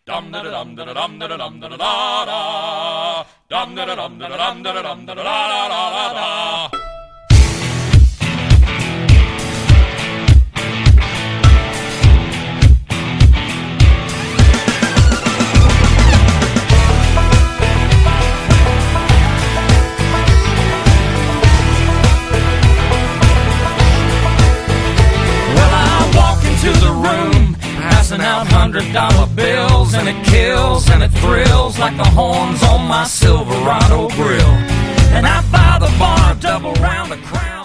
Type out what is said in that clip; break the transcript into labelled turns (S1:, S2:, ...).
S1: Dum da dum da dum da dum da da da. Dum da dum da dum da dum da da da.
S2: Passing out $100 bills, and it kills and it thrills like the horns on my Silverado grill. And I buy the bar double round a crown.